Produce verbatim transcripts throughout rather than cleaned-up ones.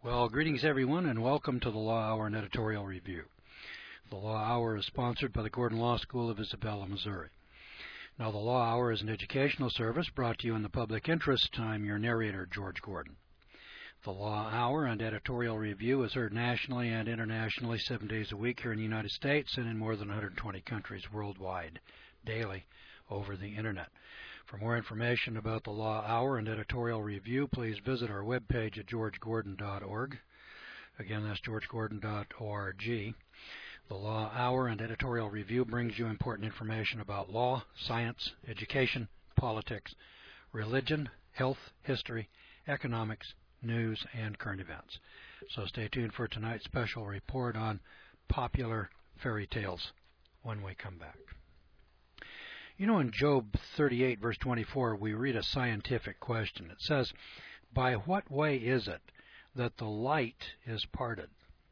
Well, greetings everyone, and welcome to the Law Hour and Editorial Review. The Law Hour is sponsored by the Gordon Law School of Isabella, Missouri. Now, the Law Hour is an educational service brought to you in the public interest. I'm your narrator, George Gordon. The Law Hour and Editorial Review is heard nationally and internationally seven days a week here in the United States and in more than one hundred twenty countries worldwide, daily over the Internet. For more information about the Law Hour and Editorial Review, please visit our webpage at george gordon dot org. Again, that's george gordon dot org. The Law Hour and Editorial Review brings you important information about law, science, education, politics, religion, health, history, economics, news, and current events. So stay tuned for tonight's special report on popular fairy tales when we come back. You know, in Job thirty-eight, verse twenty-four, we read a scientific question. It says, "By what way is it that the light is parted?"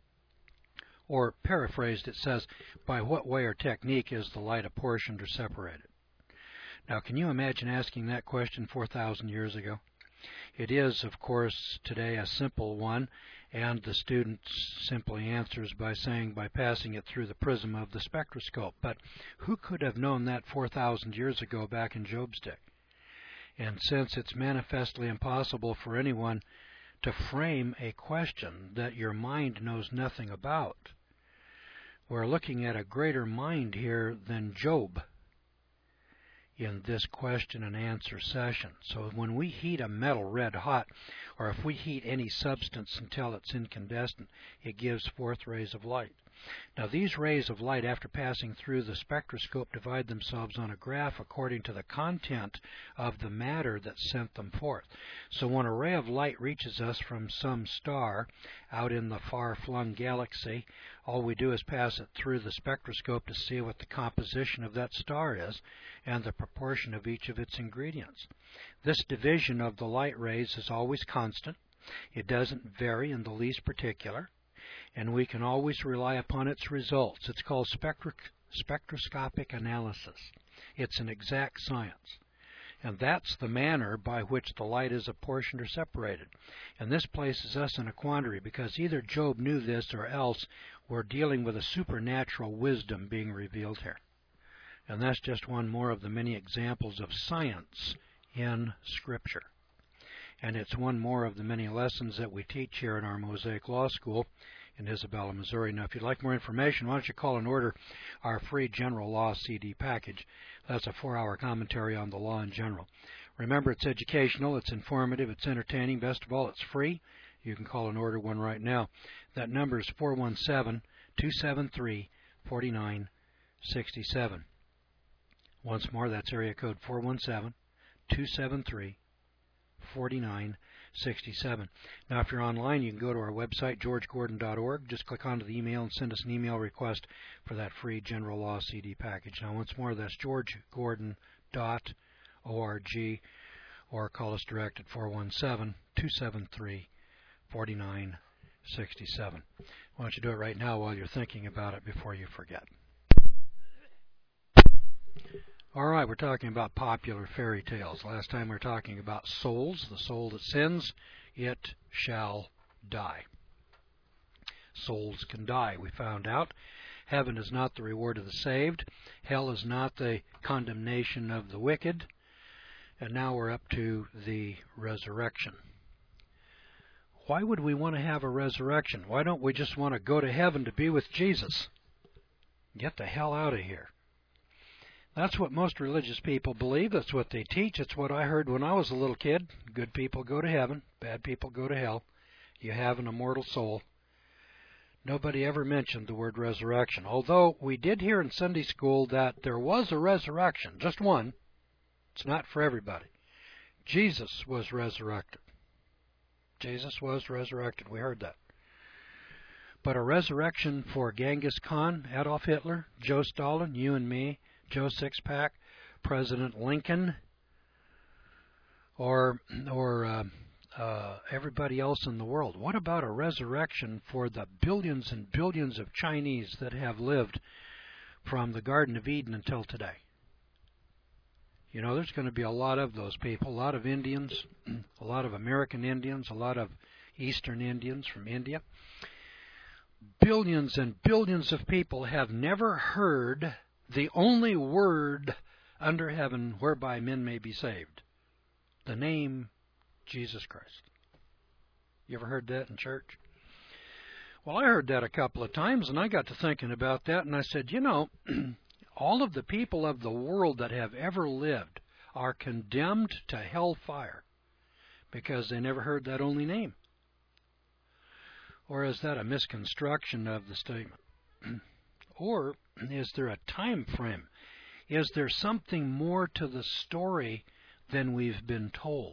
Or, paraphrased, it says, "By what way or technique is the light apportioned or separated?" Now, can you imagine asking that question four thousand years ago? It is, of course, today a simple one, and the student simply answers by saying, by passing it through the prism of the spectroscope. But who could have known that four thousand years ago back in Job's day? And since it's manifestly impossible for anyone to frame a question that your mind knows nothing about, we're looking at a greater mind here than Job in this question and answer session. So when we heat a metal red hot, or if we heat any substance until it's incandescent, it gives forth rays of light. Now, these rays of light, after passing through the spectroscope, divide themselves on a graph according to the content of the matter that sent them forth. So when a ray of light reaches us from some star out in the far-flung galaxy, all we do is pass it through the spectroscope to see what the composition of that star is and the proportion of each of its ingredients. This division of the light rays is always constant. It doesn't vary in the least particular, and we can always rely upon its results. It's called spectro spectroscopic analysis. It's an exact science. And that's the manner by which the light is apportioned or separated. And this places us in a quandary, because either Job knew this or else we're dealing with a supernatural wisdom being revealed here. And that's just one more of the many examples of science in Scripture. And it's one more of the many lessons that we teach here in our Mosaic Law School in Isabella, Missouri. Now, if you'd like more information, why don't you call and order our free General Law C D package. That's a four-hour commentary on the law in general. Remember, it's educational, it's informative, it's entertaining. Best of all, it's free. You can call and order one right now. That number is four one seven, two seven three, four nine six seven. Once more, that's area code four one seven, two seven three, four nine six seven. Now, if you're online, you can go to our website, george gordon dot org. Just click onto the email and send us an email request for that free General Law C D package. Now, once more, that's george gordon dot org, or call us direct at four one seven, two seven three, four nine six seven. Why don't you do it right now while you're thinking about it before you forget? All right, we're talking about popular fairy tales. Last time we were talking about souls. The soul that sins, it shall die. Souls can die, we found out. Heaven is not the reward of the saved. Hell is not the condemnation of the wicked. And now we're up to the resurrection. Why would we want to have a resurrection? Why don't we just want to go to heaven to be with Jesus? Get the hell out of here. That's what most religious people believe. That's what they teach. It's what I heard when I was a little kid. Good people go to heaven. Bad people go to hell. You have an immortal soul. Nobody ever mentioned the word resurrection. Although we did hear in Sunday school that there was a resurrection. Just one. It's not for everybody. Jesus was resurrected. Jesus was resurrected. We heard that. But a resurrection for Genghis Khan, Adolf Hitler, Joe Stalin, you and me, Joe Sixpack, President Lincoln, or or uh, uh, everybody else in the world. What about a resurrection for the billions and billions of Chinese that have lived from the Garden of Eden until today? You know, there's going to be a lot of those people, a lot of Indians, a lot of American Indians, a lot of Eastern Indians from India. Billions and billions of people have never heard the only word under heaven whereby men may be saved, the name Jesus Christ. You ever heard that in church? Well, I heard that a couple of times, and I got to thinking about that, and I said, you know, all of the people of the world that have ever lived are condemned to hellfire because they never heard that only name. Or is that a misconstruction of the statement? Or is there a time frame? Is there something more to the story than we've been told?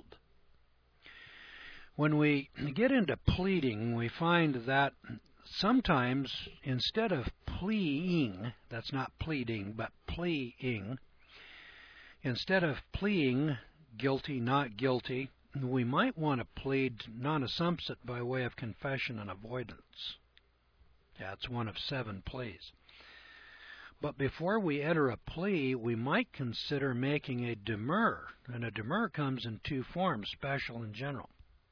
When we get into pleading, we find that sometimes instead of pleading, that's not pleading, but pleading, instead of pleading guilty, not guilty, we might want to plead non-assumpsit by way of confession and avoidance. That's one of seven pleas. But before we enter a plea, we might consider making a demur, and a demur comes in two forms, special and general.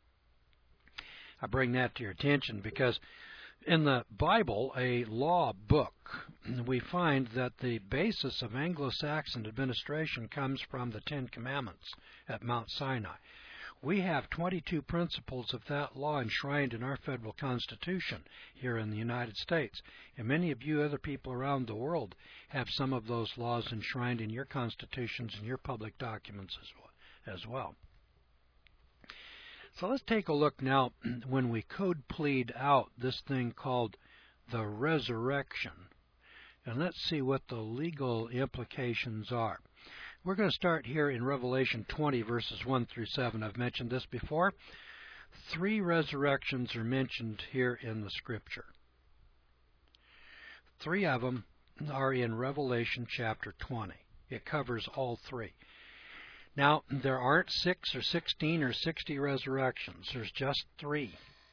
I bring that to your attention because in the Bible, a law book, we find that the basis of Anglo-Saxon administration comes from the Ten Commandments at Mount Sinai. We have twenty-two principles of that law enshrined in our federal Constitution here in the United States. And many of you other people around the world have some of those laws enshrined in your constitutions and your public documents as well. So let's take a look now when we code plead out this thing called the resurrection. And let's see what the legal implications are. We're going to start here in Revelation twenty, verses one through seven. I've mentioned this before. Three resurrections are mentioned here in the Scripture. Three of them are in Revelation chapter twenty. It covers all three. Now, there aren't six or sixteen or sixty resurrections. There's just three.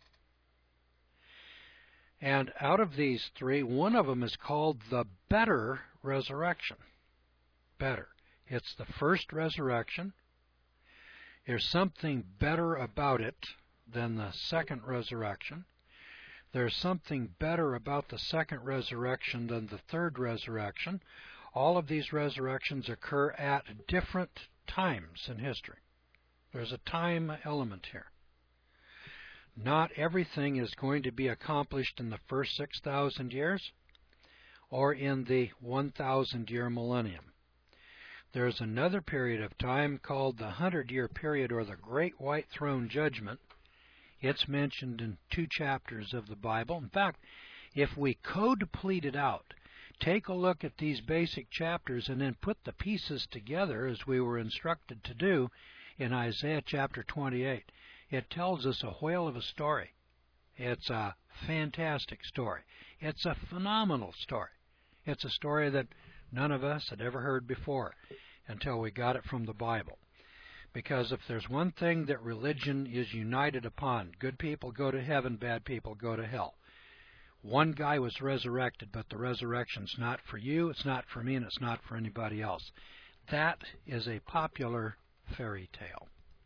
And out of these three, one of them is called the better resurrection. Better. It's the first resurrection. There's something better about it than the second resurrection. There's something better about the second resurrection than the third resurrection. All of these resurrections occur at different times in history. There's a time element here. Not everything is going to be accomplished in the first six thousand years or in the one thousand year millennium. There's another period of time called the hundred-year period, or the Great White Throne Judgment. It's mentioned in two chapters of the Bible. In fact, if we code plead it out, take a look at these basic chapters and then put the pieces together as we were instructed to do in Isaiah chapter twenty-eight. It tells us a whale of a story. It's a fantastic story. It's a phenomenal story. It's a story that none of us had ever heard before until we got it from the Bible. Because if there's one thing that religion is united upon, good people go to heaven, bad people go to hell. One guy was resurrected, but the resurrection's not for you, it's not for me, and it's not for anybody else. That is a popular fairy tale.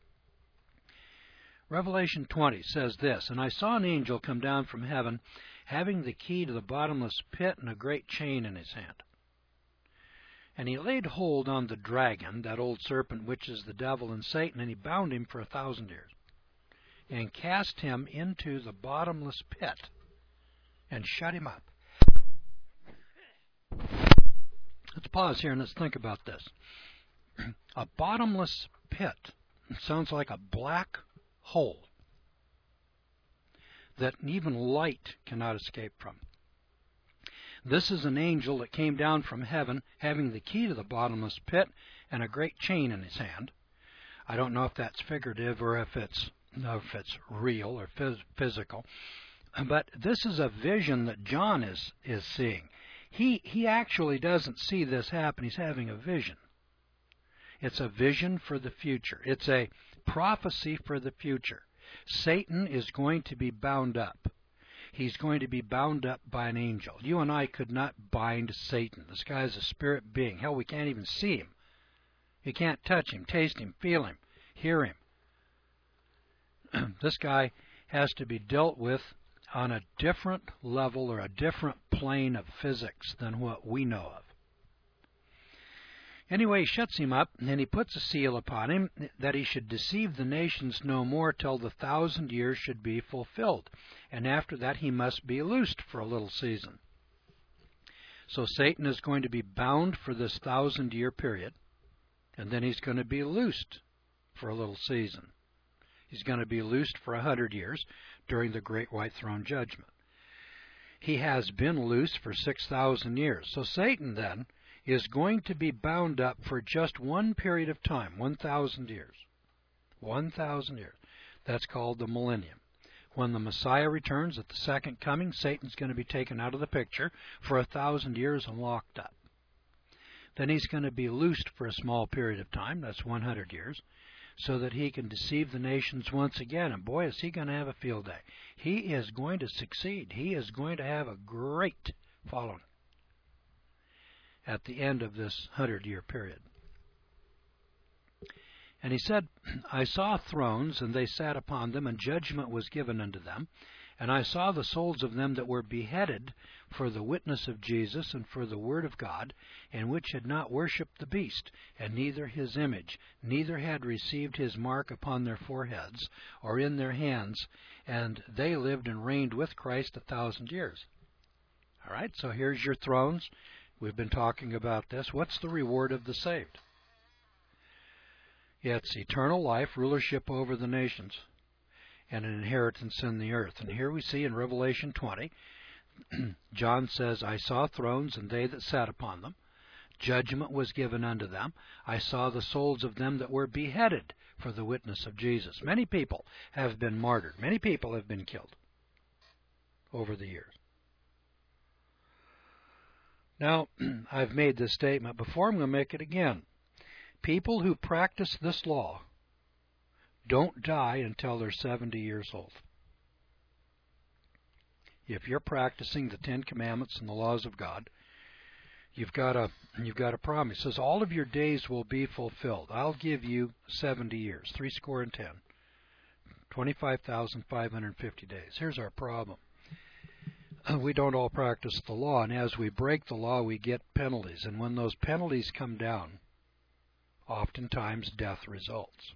Revelation twenty says this, "And I saw an angel come down from heaven, having the key to the bottomless pit and a great chain in his hand. And he laid hold on the dragon, that old serpent which is the devil and Satan, and he bound him for a thousand years, and cast him into the bottomless pit, and shut him up." Let's pause here and let's think about this. A bottomless pit. It sounds like a black hole that even light cannot escape from. This is an angel that came down from heaven having the key to the bottomless pit and a great chain in his hand. I don't know if that's figurative or if it's, no, if it's real or phys physical. But this is a vision that John is, is seeing. He, he actually doesn't see this happen. He's having a vision. It's a vision for the future. It's a prophecy for the future. Satan is going to be bound up. He's going to be bound up by an angel. You and I could not bind Satan. This guy is a spirit being. Hell, we can't even see him. You can't touch him, taste him, feel him, hear him. This guy has to be dealt with on a different level or a different plane of physics than what we know of. Anyway, he shuts him up, and he puts a seal upon him that he should deceive the nations no more till the thousand years should be fulfilled. And after that he must be loosed for a little season. So Satan is going to be bound for this thousand-year period, and then he's going to be loosed for a little season. He's going to be loosed for a hundred years during the Great White Throne Judgment. He has been loosed for six thousand years. So Satan then is going to be bound up for just one period of time, one thousand years. one thousand years. That's called the millennium. When the Messiah returns at the second coming, Satan's going to be taken out of the picture for a thousand years and locked up. Then he's going to be loosed for a small period of time, that's one hundred years, so that he can deceive the nations once again. And boy, is he going to have a field day. He is going to succeed. He is going to have a great following at the end of this hundred-year period. And he said, I saw thrones, and they sat upon them, and judgment was given unto them. And I saw the souls of them that were beheaded for the witness of Jesus and for the word of God, and which had not worshipped the beast, and neither his image, neither had received his mark upon their foreheads or in their hands, and they lived and reigned with Christ a thousand years. All right, so here's your thrones. We've been talking about this. What's the reward of the saved? It's eternal life, rulership over the nations, and an inheritance in the earth. And here we see in Revelation twenty, John says, I saw thrones, and they that sat upon them. Judgment was given unto them. I saw the souls of them that were beheaded for the witness of Jesus. Many people have been martyred. Many people have been killed over the years. Now, I've made this statement before. I'm going to make it again. People who practice this law don't die until they're seventy years old. If you're practicing the Ten Commandments and the laws of God, you've got a you've got a promise. It says all of your days will be fulfilled. I'll give you seventy years, three score and ten, twenty-five thousand five hundred fifty days. Here's our problem. We don't all practice the law, and as we break the law, we get penalties. And when those penalties come down, oftentimes death results.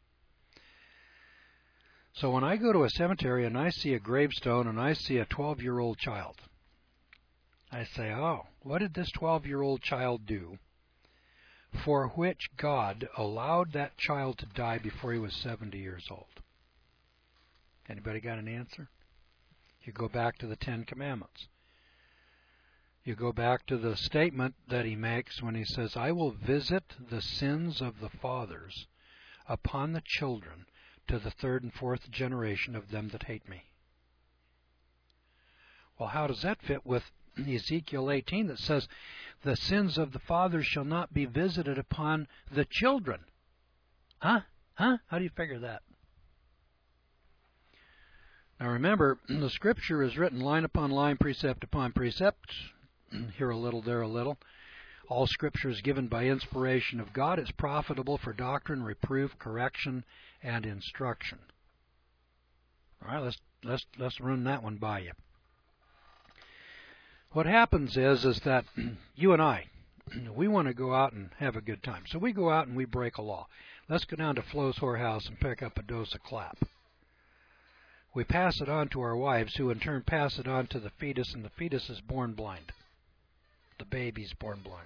So when I go to a cemetery and I see a gravestone and I see a twelve-year-old child, I say, oh, what did this twelve-year-old child do for which God allowed that child to die before he was seventy years old? Anybody got an answer? You go back to the Ten Commandments. You go back to the statement that he makes when he says, I will visit the sins of the fathers upon the children to the third and fourth generation of them that hate me. Well, how does that fit with Ezekiel eighteen that says, the sins of the fathers shall not be visited upon the children? Huh? Huh? How do you figure that? Now remember, the Scripture is written line upon line, precept upon precept, here a little, there a little. All Scripture is given by inspiration of God. It's profitable for doctrine, reproof, correction, and instruction. All right, let's let's let's run that one by you. What happens is is that you and I, we want to go out and have a good time. So we go out and we break a law. Let's go down to Flo's Whorehouse and pick up a dose of clap. We pass it on to our wives, who in turn pass it on to the fetus, and the fetus is born blind. The baby's born blind.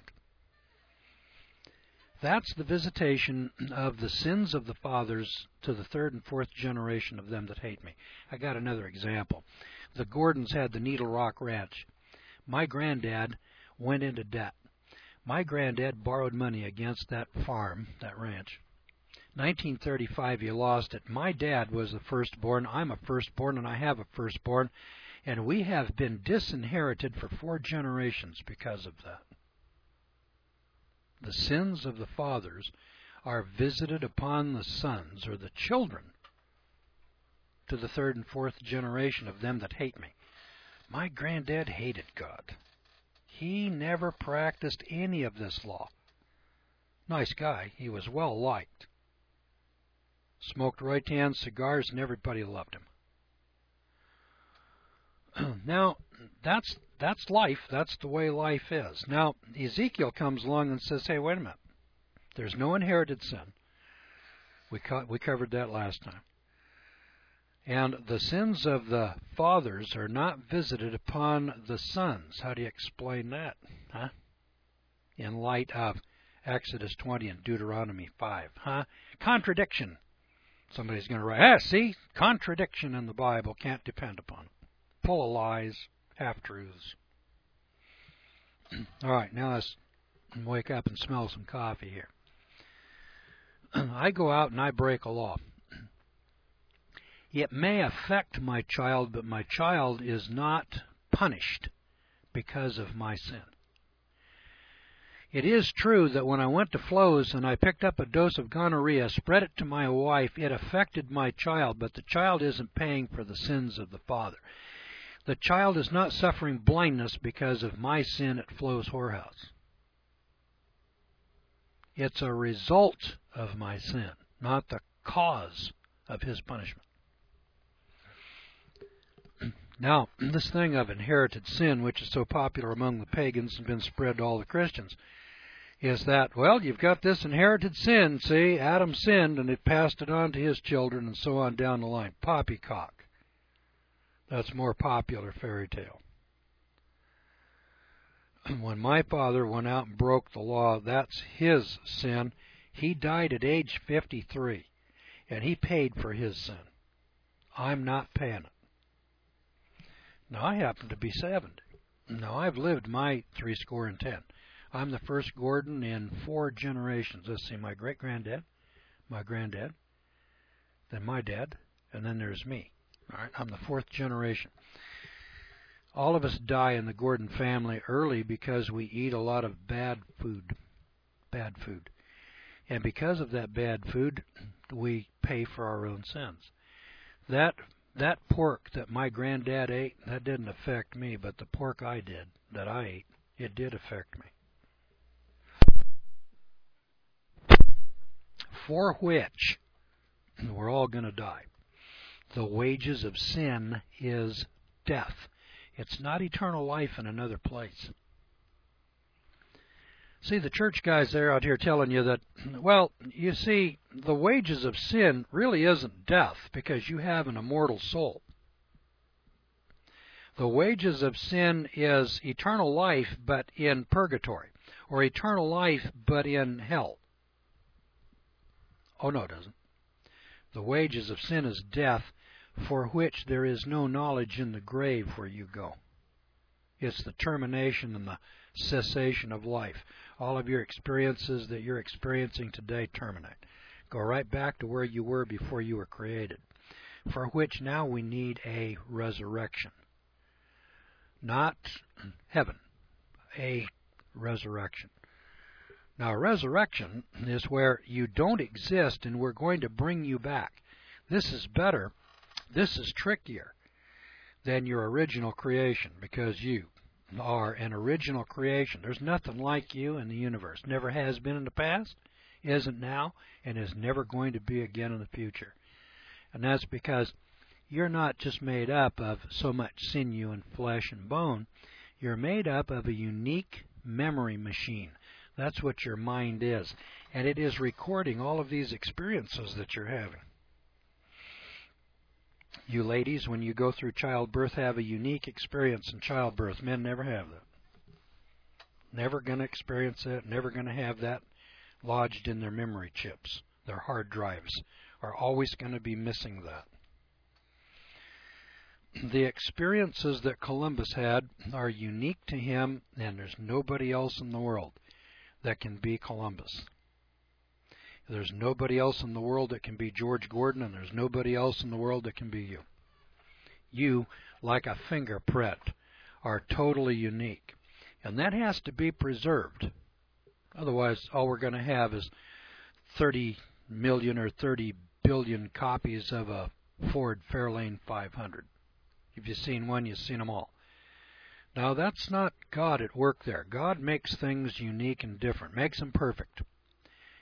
That's the visitation of the sins of the fathers to the third and fourth generation of them that hate me. I got another example. The Gordons had the Needle Rock Ranch. My granddad went into debt. My granddad borrowed money against that farm, that ranch. nineteen thirty-five, he lost it. My dad was the firstborn. I'm a firstborn, and I have a firstborn. And we have been disinherited for four generations because of that. The sins of the fathers are visited upon the sons, or the children, to the third and fourth generation of them that hate me. My granddad hated God. He never practiced any of this law. Nice guy. He was well liked. Smoked Roytan cigars and everybody loved him. Now, that's that's life. That's the way life is. Now, Ezekiel comes along and says, hey, wait a minute. There's no inherited sin. We, co- we covered that last time. And the sins of the fathers are not visited upon the sons. How do you explain that? Huh? In light of Exodus twenty and Deuteronomy five. Huh? Contradiction. Somebody's going to write, ah, see, contradiction in the Bible, can't depend upon it. Full of lies, half-truths. All right, now let's wake up and smell some coffee here. I go out and I break a law. It may affect my child, but my child is not punished because of my sin. It is true that when I went to Flo's and I picked up a dose of gonorrhea, spread it to my wife, it affected my child, but the child isn't paying for the sins of the father. The child is not suffering blindness because of my sin at Flo's whorehouse. It's a result of my sin, not the cause of his punishment. Now, this thing of inherited sin, which is so popular among the pagans and been spread to all the Christians, is that, well, you've got this inherited sin, see, Adam sinned and it passed it on to his children and so on down the line. Poppycock. That's more popular fairy tale. When my father went out and broke the law, that's his sin. He died at age fifty-three, and he paid for his sin. I'm not paying it. Now, I happen to be seventy. Now, I've lived my three score and ten. I'm the first Gordon in four generations. Let's see, my great-granddad, my granddad, then my dad, and then there's me. All right, I'm the fourth generation. All of us die in the Gordon family early because we eat a lot of bad food, bad food. And because of that bad food, we pay for our own sins. That that pork that my granddad ate, that didn't affect me, but the pork I did, that I ate, it did affect me. For which we're all going to die. The wages of sin is death. It's not eternal life in another place. See, the church guys there out here telling you that, well, you see, the wages of sin really isn't death because you have an immortal soul. The wages of sin is eternal life but in purgatory, or eternal life but in hell. Oh, no, it doesn't. The wages of sin is death, for which there is no knowledge in the grave where you go. It's the termination and the cessation of life. All of your experiences that you're experiencing today terminate. Go right back to where you were before you were created, for which now we need a resurrection. Not heaven, a resurrection. Now, resurrection is where you don't exist and we're going to bring you back. This is better, this is trickier than your original creation because you are an original creation. There's nothing like you in the universe. Never has been in the past, isn't now, and is never going to be again in the future. And that's because you're not just made up of so much sinew and flesh and bone. You're made up of a unique memory machine. That's what your mind is. And it is recording all of these experiences that you're having. You ladies, when you go through childbirth, have a unique experience in childbirth. Men never have that. Never going to experience that. Never going to have that lodged in their memory chips. Their hard drives are always going to be missing that. The experiences that Columbus had are unique to him, and there's nobody else in the world that can be Columbus. There's nobody else in the world that can be George Gordon, and there's nobody else in the world that can be you. You, like a fingerprint, are totally unique. And that has to be preserved. Otherwise, all we're going to have is thirty million or thirty billion copies of a Ford Fairlane five hundred. If you've seen one, you've seen them all. Now, that's not God at work there. God makes things unique and different, makes them perfect.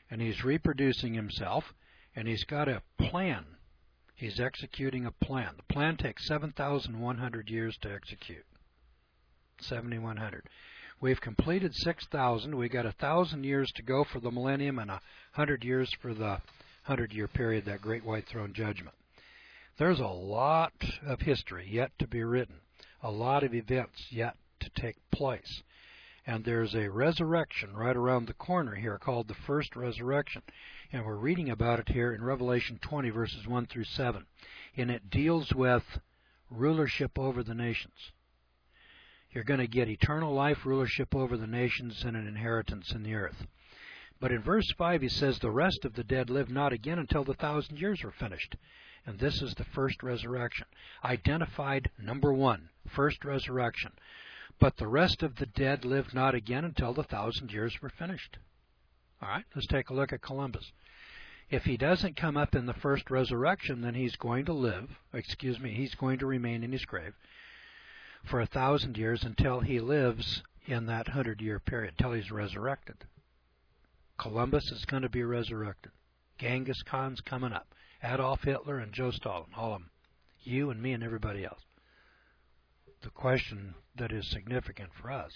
and he's reproducing himself, and he's got a plan. He's executing a plan. The plan takes seven thousand one hundred years to execute. seven thousand one hundred. We've completed six thousand. We've got one thousand years to go for the millennium and one hundred years for the hundred-year period, that Great White Throne Judgment. There's a lot of history yet to be written, a lot of events yet to take place. And there's a resurrection right around the corner here called the first resurrection. And we're reading about it here in Revelation twenty, verses one through seven. And it deals with rulership over the nations. You're going to get eternal life, rulership over the nations, and an inheritance in the earth. But in verse five he says, the rest of the dead live not again until the thousand years were finished. And this is the first resurrection. Identified number one, first resurrection. But the rest of the dead live not again until the thousand years were finished. All right, let's take a look at Columbus. If he doesn't come up in the first resurrection, then he's going to live, excuse me, he's going to remain in his grave for a thousand years until he lives in that hundred-year period, until he's resurrected. Columbus is going to be resurrected. Genghis Khan's coming up. Adolf Hitler and Joe Stalin, all of them. You and me and everybody else. The question that is significant for us,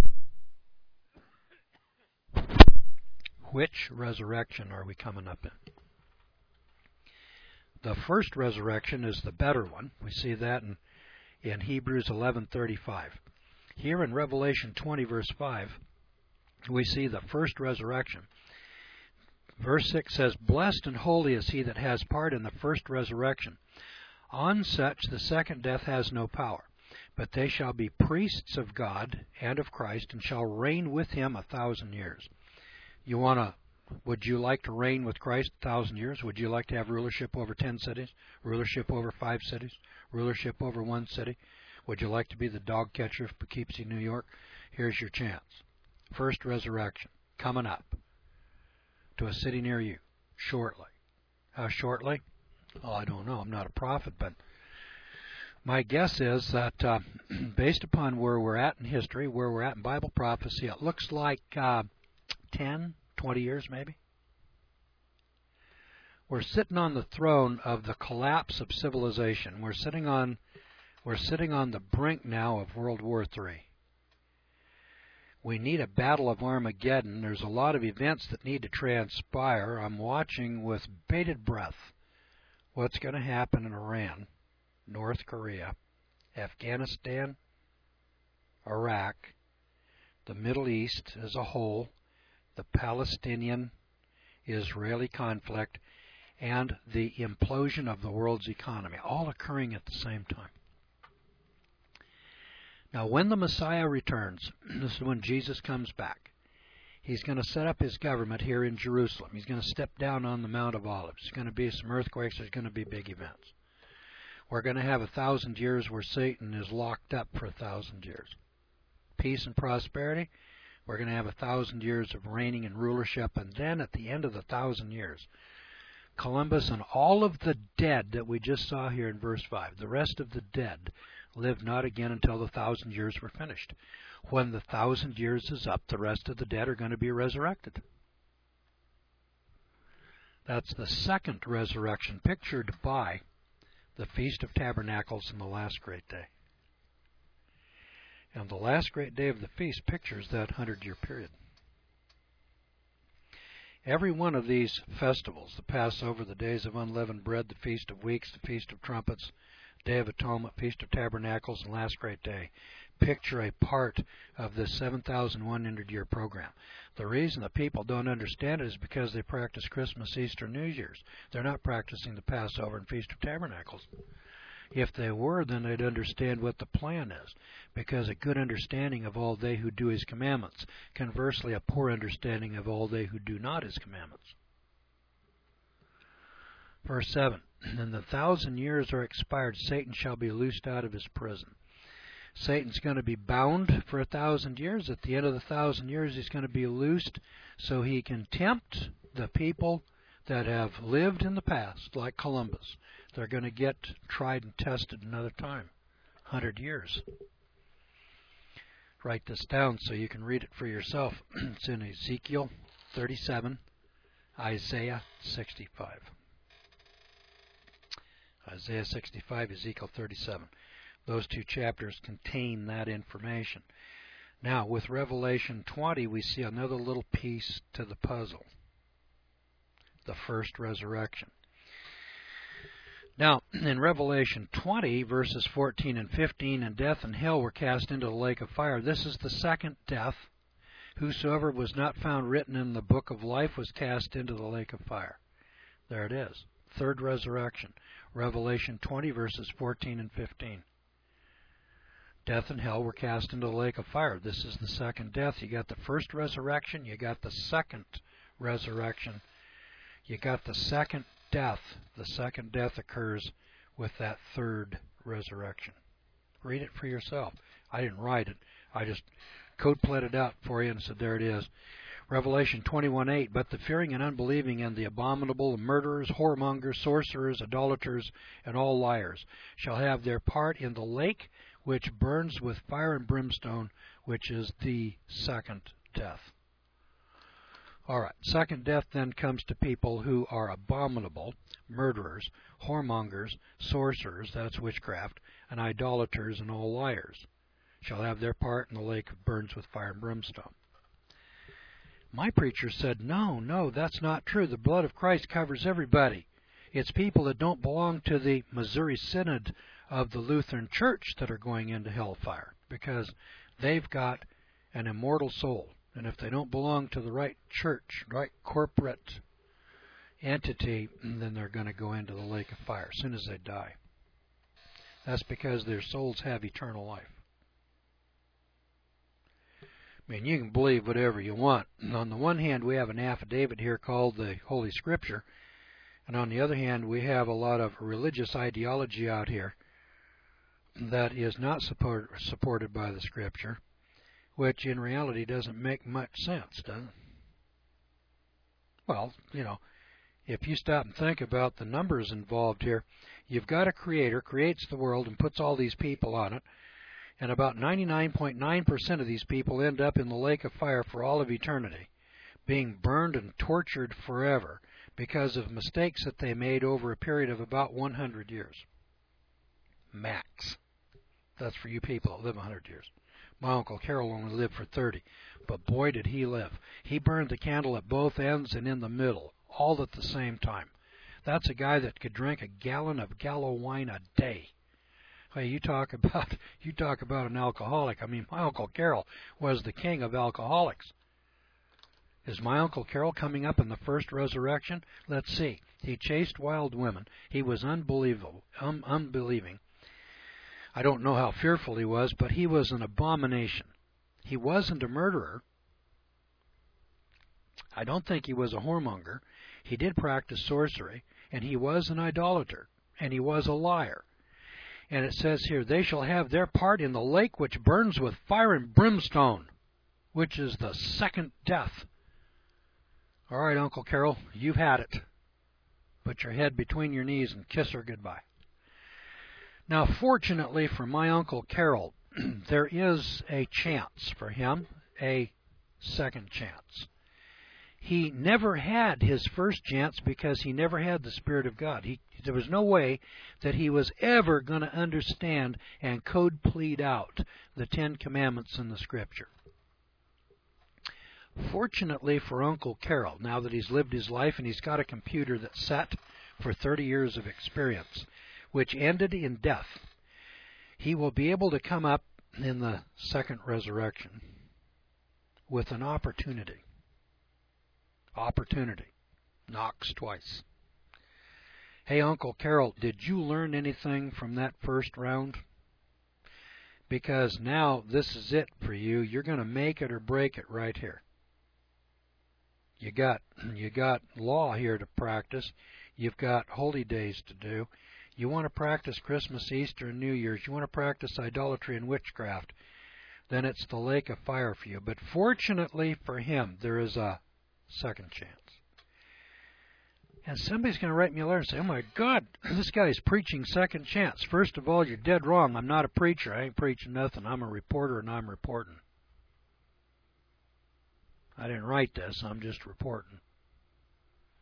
which resurrection are we coming up in? The first resurrection is the better one. We see that in, in Hebrews eleven thirty-five. Here in Revelation twenty, verse five, we see the first resurrection. Verse six says, blessed and holy is he that has part in the first resurrection. On such the second death has no power, but they shall be priests of God and of Christ, and shall reign with him a thousand years. You want to, would you like to reign with Christ a thousand years? Would you like to have rulership over ten cities, rulership over five cities, rulership over one city? Would you like to be the dog catcher of Poughkeepsie, New York? Here's your chance. First resurrection, coming up to a city near you, shortly. How shortly? Oh, I don't know. I'm not a prophet, but my guess is that uh, based upon where we're at in history, where we're at in Bible prophecy, it looks like uh, ten, twenty years maybe. We're sitting on the throne of the collapse of civilization. We're sitting on, we're sitting on the brink now of World War Three. We need a battle of Armageddon. There's a lot of events that need to transpire. I'm watching with bated breath what's going to happen in Iran, North Korea, Afghanistan, Iraq, the Middle East as a whole, the Palestinian-Israeli conflict, and the implosion of the world's economy, all occurring at the same time. Now, when the Messiah returns, this is when Jesus comes back, he's going to set up his government here in Jerusalem. He's going to step down on the Mount of Olives. There's going to be some earthquakes. There's going to be big events. We're going to have a thousand years where Satan is locked up for a thousand years. Peace and prosperity. We're going to have a thousand years of reigning and rulership. And then at the end of the thousand years, Columbus and all of the dead that we just saw here in verse five, the rest of the dead, live not again until the thousand years were finished. When the thousand years is up, the rest of the dead are going to be resurrected. That's the second resurrection, pictured by the Feast of Tabernacles and the last great day. And the last great day of the feast pictures that hundred-year period. Every one of these festivals, the Passover, the Days of Unleavened Bread, the Feast of Weeks, the Feast of Trumpets, Day of Atonement, Feast of Tabernacles, and Last Great Day, picture a part of this seven thousand one hundred year program. The reason that people don't understand it is because they practice Christmas, Easter, New Year's. They're not practicing the Passover and Feast of Tabernacles. If they were, then they'd understand what the plan is, because a good understanding of all they who do his commandments, conversely a poor understanding of all they who do not his commandments. Verse seven, and the thousand years are expired, Satan shall be loosed out of his prison. Satan's going to be bound for a thousand years. At the end of the thousand years, he's going to be loosed so he can tempt the people that have lived in the past, like Columbus. They're going to get tried and tested another time, one hundred years. Write this down so you can read it for yourself. It's in Ezekiel thirty-seven, Isaiah sixty-five. Isaiah sixty-five, Ezekiel thirty-seven. Those two chapters contain that information. Now, with Revelation twenty, we see another little piece to the puzzle. The first resurrection. Now, in Revelation twenty, verses fourteen and fifteen, and death and hell were cast into the lake of fire. This is the second death. Whosoever was not found written in the book of life was cast into the lake of fire. There it is. Third resurrection. Revelation twenty, verses fourteen and fifteen. Death and hell were cast into the lake of fire. This is the second death. You got the first resurrection. You got the second resurrection. You got the second death. The second death occurs with that third resurrection. Read it for yourself. I didn't write it. I just code pled it out for you and said, there it is. Revelation twenty-one eight, but the fearing and unbelieving and the abominable, the murderers, whoremongers, sorcerers, idolaters, and all liars shall have their part in the lake which burns with fire and brimstone, which is the second death. All right, second death then comes to people who are abominable, murderers, whoremongers, sorcerers, that's witchcraft, and idolaters and all liars, shall have their part in the lake that burns with fire and brimstone. My preacher said, no, no, that's not true. The blood of Christ covers everybody. It's people that don't belong to the Missouri Synod of the Lutheran Church that are going into hellfire, because they've got an immortal soul. And if they don't belong to the right church, right corporate entity, then they're going to go into the lake of fire as soon as they die. That's because their souls have eternal life. I mean, you can believe whatever you want. And on the one hand, we have an affidavit here called the Holy Scripture. And on the other hand, we have a lot of religious ideology out here that is not support, supported by the Scripture, which in reality doesn't make much sense, does it? Well, you know, if you stop and think about the numbers involved here, you've got a creator, creates the world and puts all these people on it, and about ninety-nine point nine percent of these people end up in the lake of fire for all of eternity, being burned and tortured forever because of mistakes that they made over a period of about one hundred years. Max. That's for you people that live one hundred years. My Uncle Carol only lived for thirty, but boy did he live. He burned the candle at both ends and in the middle, all at the same time. That's a guy that could drink a gallon of Gallo wine a day. Hey, you talk about you talk about an alcoholic. I mean, my Uncle Carol was the king of alcoholics. Is my Uncle Carol coming up in the first resurrection? Let's see. He chased wild women. He was unbelievable, um, unbelieving. I don't know how fearful he was, but he was an abomination. He wasn't a murderer. I don't think he was a whoremonger. He did practice sorcery, and he was an idolater, and he was a liar. And it says here, they shall have their part in the lake which burns with fire and brimstone, which is the second death. All right, Uncle Carol, you've had it. Put your head between your knees and kiss her goodbye. Now, fortunately for my Uncle Carol, there is a chance for him, a second chance. He never had his first chance because he never had the Spirit of God. He, there was no way that he was ever going to understand and code plead out the Ten Commandments in the Scripture. Fortunately for Uncle Carol, now that he's lived his life and he's got a computer that's set for thirty years of experience, which ended in death, he will be able to come up in the second resurrection with an opportunity. Opportunity. Knocks twice. Hey, Uncle Carol, did you learn anything from that first round? Because now this is it for you. You're going to make it or break it right here. You got you got law here to practice. You've got holy days to do. You want to practice Christmas, Easter, and New Year's. You want to practice idolatry and witchcraft. Then it's the lake of fire for you. But fortunately for him, there is a second chance. And somebody's going to write me a letter and say, oh my God, this guy's preaching second chance. First of all, you're dead wrong. I'm not a preacher. I ain't preaching nothing. I'm a reporter and I'm reporting. I didn't write this. I'm just reporting.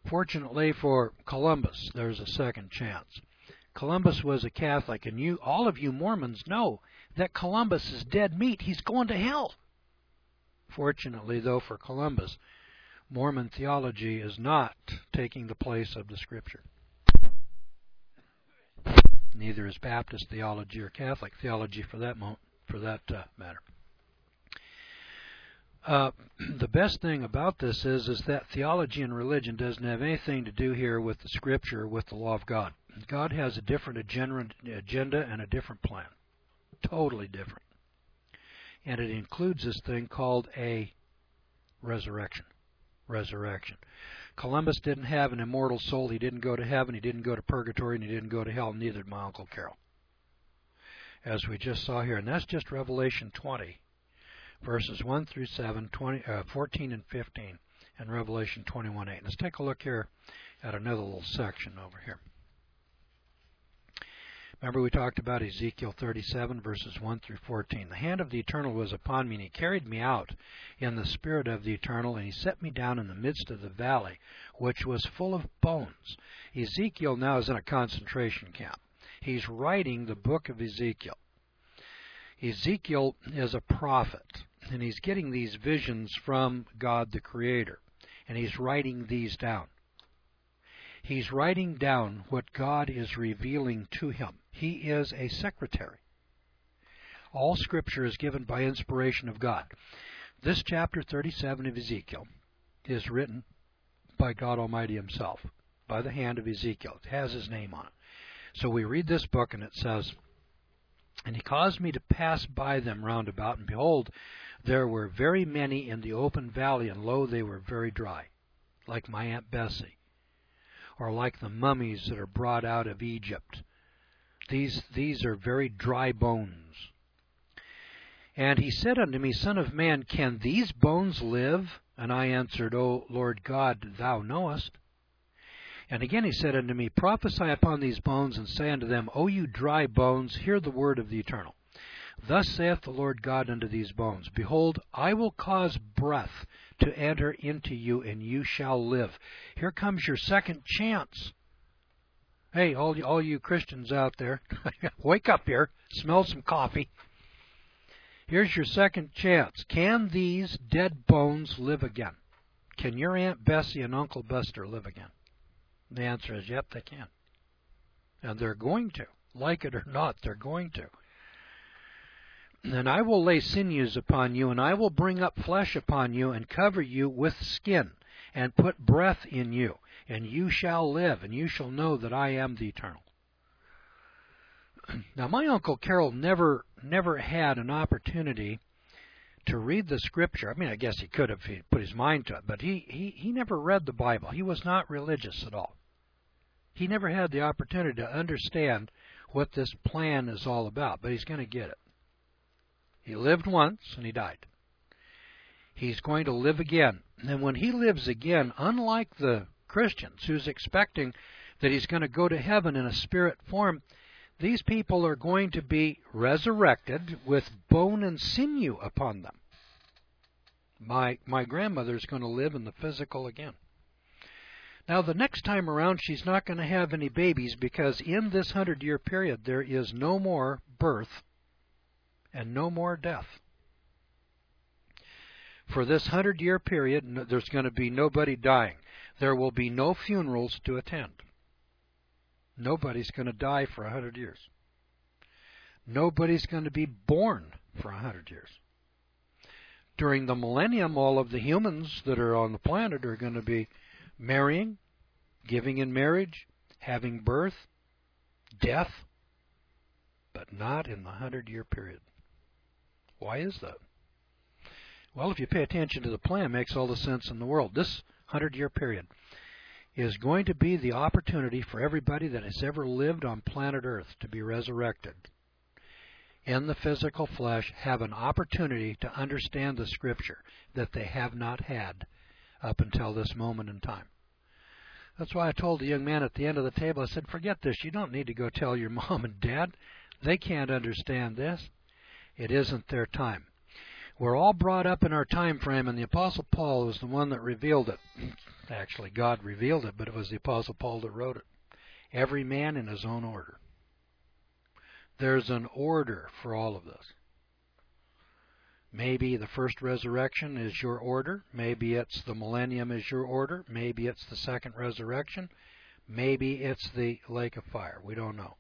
Fortunately for Columbus, there's a second chance. Columbus was a Catholic, and you, all of you Mormons know that Columbus is dead meat. He's going to hell. Fortunately, though, for Columbus, Mormon theology is not taking the place of the Scripture. Neither is Baptist theology or Catholic theology for that mo- for that uh, matter. Uh, the best thing about this is, is that theology and religion doesn't have anything to do here with the Scripture or with the law of God. God has a different agenda, agenda and a different plan. Totally different. And it includes this thing called a resurrection. Resurrection. Columbus didn't have an immortal soul. He didn't go to heaven. He didn't go to purgatory. And he didn't go to hell. Neither did my Uncle Carol. As we just saw here. And that's just Revelation twenty. Verses one through seven, twenty, uh, fourteen and fifteen. And Revelation twenty-one eight. Let's take a look here at another little section over here. Remember we talked about Ezekiel thirty-seven, verses one through fourteen. The hand of the Eternal was upon me, and he carried me out in the spirit of the Eternal, and he set me down in the midst of the valley, which was full of bones. Ezekiel now is in a concentration camp. He's writing the book of Ezekiel. Ezekiel is a prophet, and he's getting these visions from God the Creator, and he's writing these down. He's writing down what God is revealing to him. He is a secretary. All Scripture is given by inspiration of God. This chapter thirty-seven of Ezekiel is written by God Almighty himself, by the hand of Ezekiel. It has his name on it. So we read this book, and it says, "And he caused me to pass by them round about, and behold, there were very many in the open valley, and lo, they were very dry, like my Aunt Bessie, or like the mummies that are brought out of Egypt. These, these are very dry bones. And he said unto me, Son of man, can these bones live? And I answered, O Lord God, thou knowest. And again he said unto me, Prophesy upon these bones, and say unto them, O you dry bones, hear the word of the Eternal. Thus saith the Lord God unto these bones, Behold, I will cause breath to enter into you, and you shall live." Here comes your second chance. Hey, all you, all you Christians out there, wake up here, smell some coffee. Here's your second chance. Can these dead bones live again? Can your Aunt Bessie and Uncle Buster live again? The answer is, yep, they can. And they're going to. Like it or not, they're going to. "And I will lay sinews upon you, and I will bring up flesh upon you, and cover you with skin, and put breath in you, and you shall live, and you shall know that I am the Eternal." Now, my Uncle Carol never never had an opportunity to read the Scripture. I mean, I guess he could have if he put his mind to it, but he, he, he never read the Bible. He was not religious at all. He never had the opportunity to understand what this plan is all about, but he's going to get it. He lived once, and he died. He's going to live again. And when he lives again, unlike the Christians who's expecting that he's going to go to heaven in a spirit form, these people are going to be resurrected with bone and sinew upon them. My, my grandmother's going to live in the physical again. Now, the next time around, she's not going to have any babies, because in this hundred-year period, there is no more birth and no more death. For this hundred-year period, there's going to be nobody dying. There will be no funerals to attend. Nobody's going to die for a hundred years. Nobody's going to be born for a hundred years. During the millennium, all of the humans that are on the planet are going to be marrying, giving in marriage, having birth, death, but not in the hundred-year period. Why is that? Well, if you pay attention to the plan, it makes all the sense in the world. This hundred-year period is going to be the opportunity for everybody that has ever lived on planet Earth to be resurrected in the physical flesh, have an opportunity to understand the Scripture that they have not had up until this moment in time. That's why I told the young man at the end of the table, I said, forget this. You don't need to go tell your mom and dad. They can't understand this. It isn't their time. We're all brought up in our time frame, and the Apostle Paul was the one that revealed it. Actually, God revealed it, but it was the Apostle Paul that wrote it. Every man in his own order. There's an order for all of this. Maybe the first resurrection is your order. Maybe it's the millennium is your order. Maybe it's the second resurrection. Maybe it's the lake of fire. We don't know.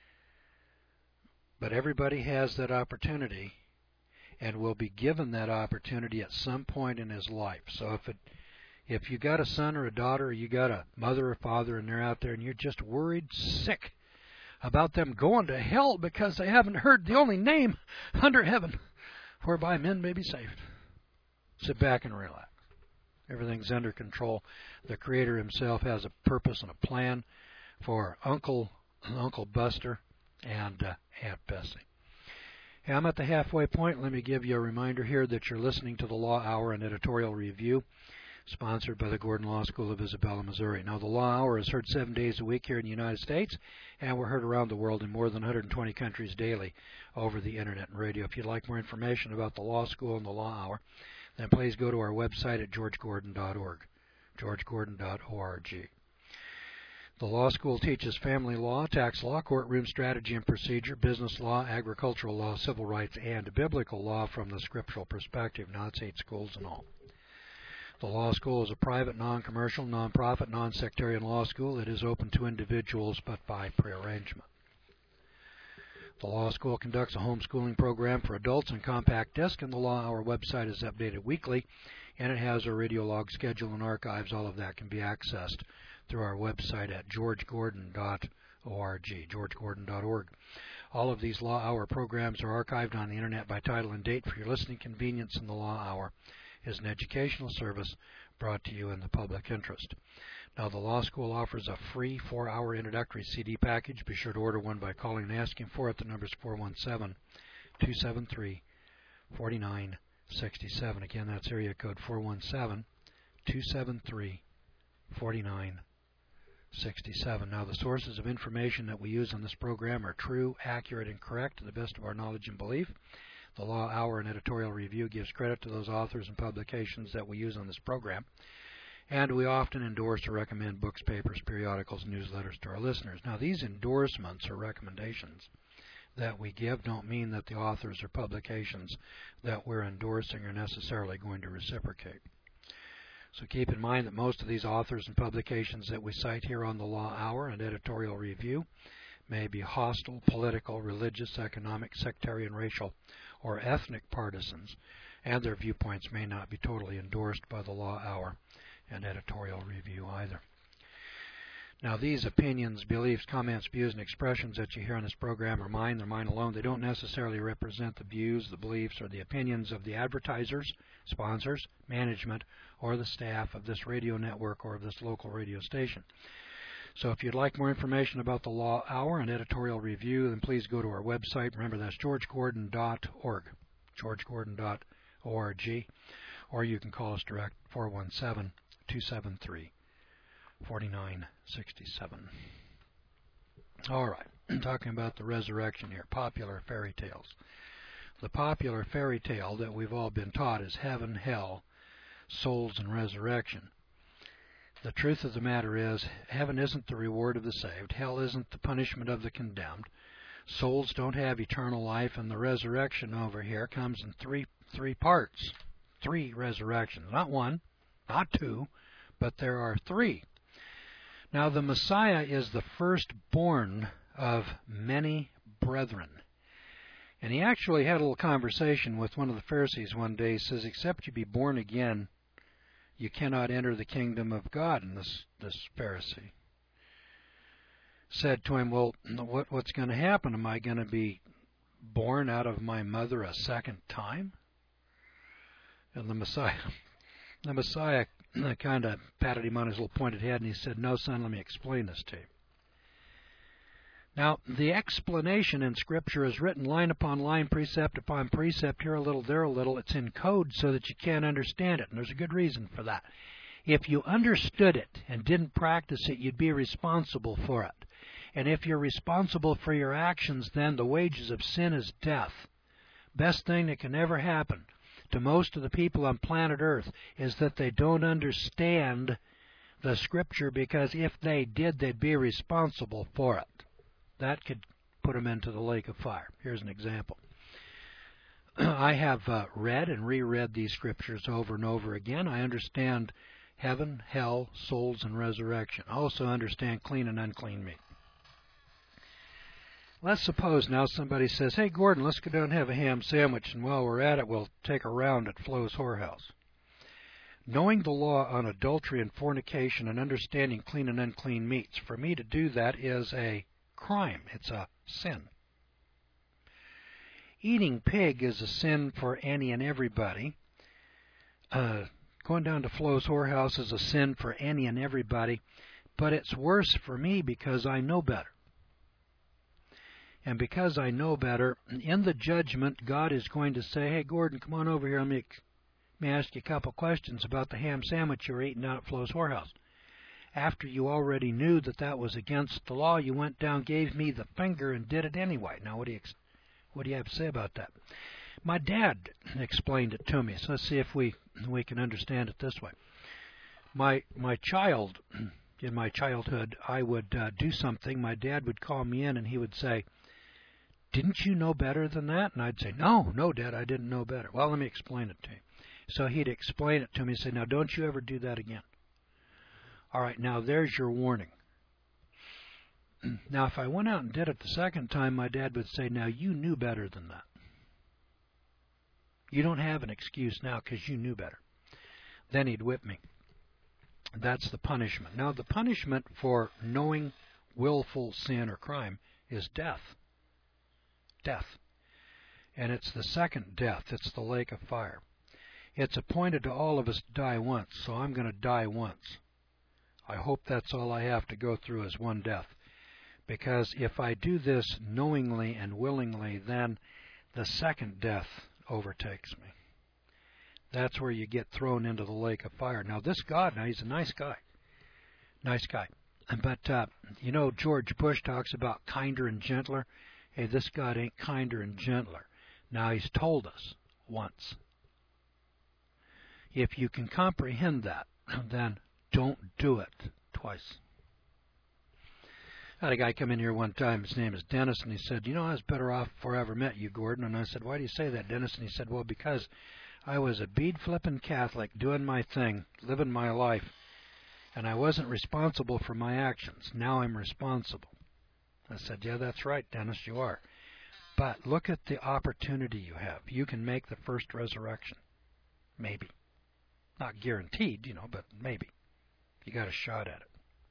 But everybody has that opportunity and will be given that opportunity at some point in his life. So if it, if you got a son or a daughter, or you got a mother or father, and they're out there and you're just worried sick about them going to hell because they haven't heard the only name under heaven whereby men may be saved, sit back and relax. Everything's under control. The Creator himself has a purpose and a plan for Uncle Uncle Buster and uh, Aunt Bessie. Hey, I'm at the halfway point. Let me give you a reminder here that you're listening to the Law Hour and Editorial Review, sponsored by the Gordon Law School of Isabella, Missouri. Now, the Law Hour is heard seven days a week here in the United States, and we're heard around the world in more than one hundred twenty countries daily over the Internet and radio. If you'd like more information about the Law School and the Law Hour, then please go to our website at george gordon dot org, george gordon dot org. The law school teaches family law, tax law, courtroom strategy and procedure, business law, agricultural law, civil rights, and biblical law from the scriptural perspective. Now, it's eight schools in all. The law school is a private, non-commercial, non-profit, non-sectarian law school. It is open to individuals, but by prearrangement. The law school conducts a homeschooling program for adults on compact disc, and the Law Hour website is updated weekly, and it has a radio log schedule and archives. All of that can be accessed through our website at george gordon dot org, george gordon dot org. All of these Law Hour programs are archived on the Internet by title and date for your listening convenience, and the Law Hour is an educational service brought to you in the public interest. Now, the law school offers a free four-hour introductory C D package. Be sure to order one by calling and asking for it. The number is four one seven, two seven three, four nine six seven. Again, that's area code four one seven, two seven three, four nine six seven. Now, the sources of information that we use on this program are true, accurate, and correct to the best of our knowledge and belief. The Law Hour and Editorial Review gives credit to those authors and publications that we use on this program. And we often endorse or recommend books, papers, periodicals, newsletters to our listeners. Now, these endorsements or recommendations that we give don't mean that the authors or publications that we're endorsing are necessarily going to reciprocate. So keep in mind that most of these authors and publications that we cite here on the Law Hour and Editorial Review may be hostile, political, religious, economic, sectarian, racial, or ethnic partisans, and their viewpoints may not be totally endorsed by the Law Hour and Editorial Review either. Now, these opinions, beliefs, comments, views, and expressions that you hear on this program are mine. They're mine alone. They don't necessarily represent the views, the beliefs, or the opinions of the advertisers, sponsors, management, or the staff of this radio network or of this local radio station. So if you'd like more information about the Law Hour and Editorial Review, then please go to our website. Remember, that's george gordon dot org, george gordon dot org, or you can call us direct, four one seven, two seven three, four nine six seven. All right, I'm talking about the resurrection here, popular fairy tales. The popular fairy tale that we've all been taught is heaven, hell, souls, and resurrection. The truth of the matter is, heaven isn't the reward of the saved. Hell isn't the punishment of the condemned. Souls don't have eternal life, and the resurrection over here comes in three three parts. Three resurrections. Not one, not two, but there are three. Now, the Messiah is the firstborn of many brethren. And he actually had a little conversation with one of the Pharisees one day. He says, except you be born again, you cannot enter the kingdom of God. And this, this Pharisee said to him, well, what, what's going to happen? Am I going to be born out of my mother a second time? And the Messiah, the Messiah kind of patted him on his little pointed head, and he said, no, son, let me explain this to you. Now, the explanation in Scripture is written line upon line, precept upon precept, here a little, there a little. It's in code so that you can't understand it, and there's a good reason for that. If you understood it and didn't practice it, you'd be responsible for it. And if you're responsible for your actions, then the wages of sin is death. Best thing that can ever happen to most of the people on planet Earth is that they don't understand the Scripture, because if they did, they'd be responsible for it. That could put them into the lake of fire. Here's an example. I have uh, read and reread these Scriptures over and over again. I understand heaven, hell, souls, and resurrection. I also understand clean and unclean meat. Let's suppose now somebody says, hey, Gordon, let's go down and have a ham sandwich, and while we're at it, we'll take a round at Flo's Whorehouse. Knowing the law on adultery and fornication and understanding clean and unclean meats, for me to do that is a crime. It's a sin. Eating pig is a sin for any and everybody. Uh, going down to Flo's Whorehouse is a sin for any and everybody, but it's worse for me because I know better. And because I know better, in the judgment, God is going to say, hey, Gordon, come on over here. Let me, let me ask you a couple questions about the ham sandwich you were eating out at Flo's Whorehouse. After you already knew that that was against the law, you went down, gave me the finger, and did it anyway. Now, what do you, what do you have to say about that? My dad explained it to me, so let's see if we, we can understand it this way. My, my child, in my childhood, I would uh, do something. My dad would call me in, and he would say, didn't you know better than that? And I'd say, no, no, Dad, I didn't know better. Well, let me explain it to you. So he'd explain it to me and say, now, don't you ever do that again. All right, now, there's your warning. Now, if I went out and did it the second time, my dad would say, now, you knew better than that. You don't have an excuse now because you knew better. Then he'd whip me. That's the punishment. Now, the punishment for knowing willful sin or crime is death. Death. And it's the second death. It's the lake of fire. It's appointed to all of us to die once, so I'm going to die once. I hope that's all I have to go through is one death. Because if I do this knowingly and willingly, then the second death overtakes me. That's where you get thrown into the lake of fire. Now, this God, now he's a nice guy. Nice guy. But, uh, you know, George Bush talks about kinder and gentler. Hey, this God ain't kinder and gentler. Now, he's told us once. If you can comprehend that, then don't do it twice. I had a guy come in here one time. His name is Dennis, and he said, you know, I was better off before I ever met you, Gordon. And I said, why do you say that, Dennis? And he said, well, because I was a bead-flipping Catholic doing my thing, living my life, and I wasn't responsible for my actions. Now I'm responsible. I said, yeah, that's right, Dennis, you are. But look at the opportunity you have. You can make the first resurrection. Maybe. Not guaranteed, you know, but maybe. You got a shot at it.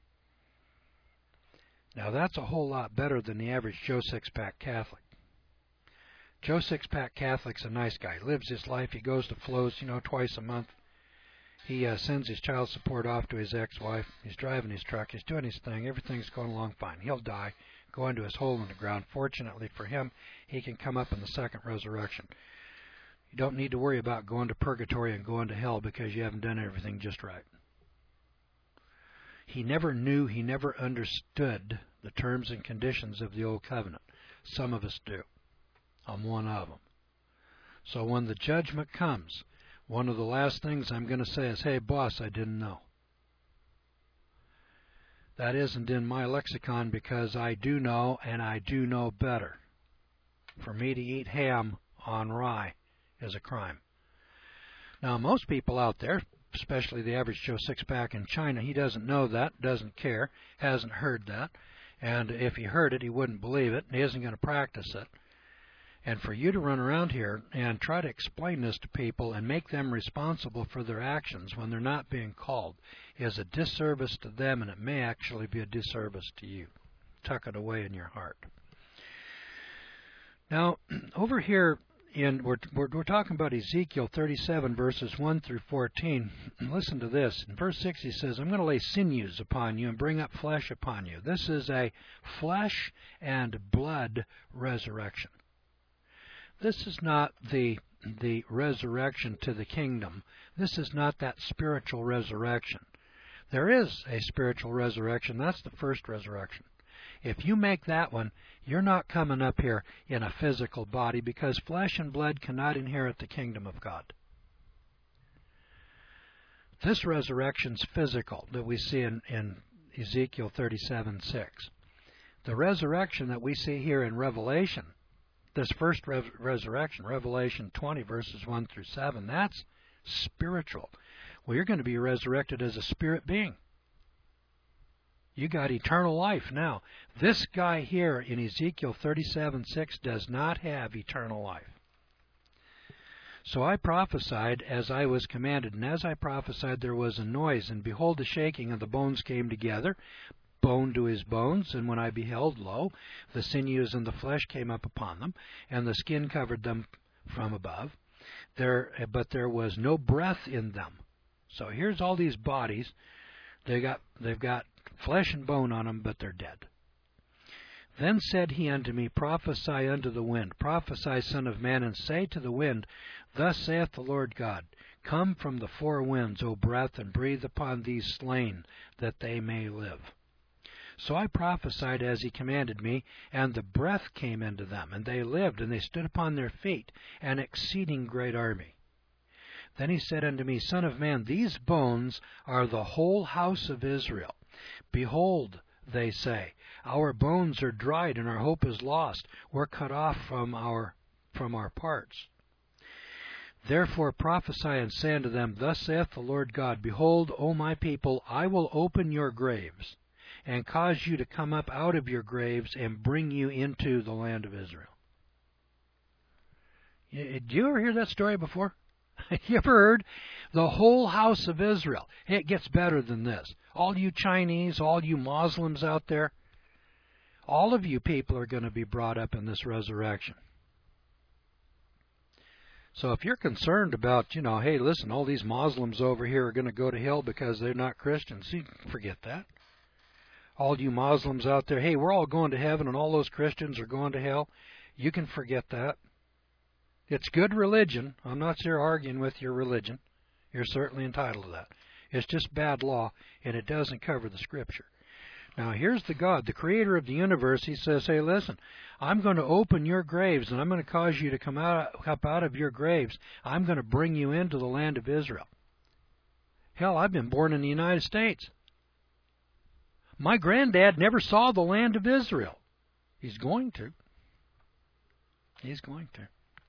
Now, that's a whole lot better than the average Joe Six-Pack Catholic. Joe Six-Pack Catholic's a nice guy. He lives his life. He goes to Flo's, you know, twice a month. He uh, sends his child support off to his ex-wife. He's driving his truck. He's doing his thing. Everything's going along fine. He'll die, go into his hole in the ground. Fortunately for him, he can come up in the second resurrection. You don't need to worry about going to purgatory and going to hell because you haven't done everything just right. He never knew, he never understood the terms and conditions of the Old Covenant. Some of us do. I'm one of them. So when the judgment comes, one of the last things I'm going to say is, hey, boss, I didn't know. That isn't in my lexicon because I do know and I do know better. For me to eat ham on rye is a crime. Now, most people out there, especially the average Joe Six-Pack in China, he doesn't know that, doesn't care, hasn't heard that. And if he heard it, he wouldn't believe it, and he isn't going to practice it. And for you to run around here and try to explain this to people and make them responsible for their actions when they're not being called is a disservice to them, and it may actually be a disservice to you. Tuck it away in your heart. Now, over here, in we're, we're, we're talking about Ezekiel thirty-seven, verses one through fourteen. Listen to this. In verse six, he says, I'm going to lay sinews upon you and bring up flesh upon you. This is a flesh and blood resurrection. This is not the the resurrection to the kingdom. This is not that spiritual resurrection. There is a spiritual resurrection. That's the first resurrection. If you make that one, you're not coming up here in a physical body because flesh and blood cannot inherit the kingdom of God. This resurrection's physical that we see in, in Ezekiel thirty-seven six. The resurrection that we see here in Revelation, this first re- resurrection, Revelation twenty, verses one through seven, that's spiritual. Well, you're going to be resurrected as a spirit being. You got eternal life. Now, this guy here in Ezekiel thirty-seven six does not have eternal life. So I prophesied as I was commanded, and as I prophesied there was a noise, and behold the shaking, and the bones came together, bone to his bones, and when I beheld, lo, the sinews and the flesh came up upon them, and the skin covered them from above. There, but there was no breath in them. So here's all these bodies. They got, they've got flesh and bone on them, but they're dead. Then said he unto me, Prophesy unto the wind, prophesy, son of man, and say to the wind, Thus saith the Lord God, Come from the four winds, O breath, and breathe upon these slain, that they may live. So I prophesied as he commanded me, and the breath came into them, and they lived, and they stood upon their feet, an exceeding great army. Then he said unto me, Son of man, these bones are the whole house of Israel. Behold, they say, Our bones are dried, and our hope is lost. We're cut off from our from our parts. Therefore prophesy and say unto them, Thus saith the Lord God, Behold, O my people, I will open your graves, and cause you to come up out of your graves, and bring you into the land of Israel. Did you ever hear that story before? You ever heard? The whole house of Israel. It gets better than this. All you Chinese, all you Muslims out there, all of you people are going to be brought up in this resurrection. So if you're concerned about, you know, hey, listen, all these Muslims over here are going to go to hell because they're not Christians, you forget that. All you Muslims out there, hey, we're all going to heaven and all those Christians are going to hell, you can forget that. It's good religion. I'm not here arguing with your religion. You're certainly entitled to that. It's just bad law, and it doesn't cover the Scripture. Now, here's the God, the creator of the universe. He says, hey, listen, I'm going to open your graves, and I'm going to cause you to come out, up out of your graves. I'm going to bring you into the land of Israel. Hell, I've been born in the United States. My granddad never saw the land of Israel. He's going to. He's going to.